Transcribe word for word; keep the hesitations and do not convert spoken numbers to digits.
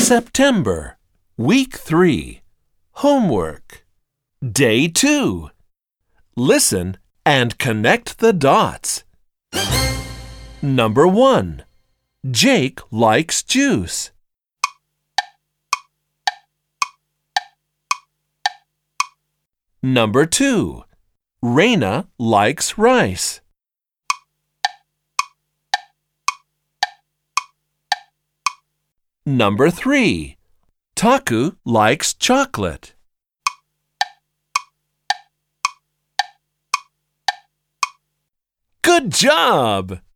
September, Week three. Homework. Day two. Listen and connect the dots. Number one. Jake likes juice. Number two. Raina likes rice. Number three. Taku likes chocolate. Good job!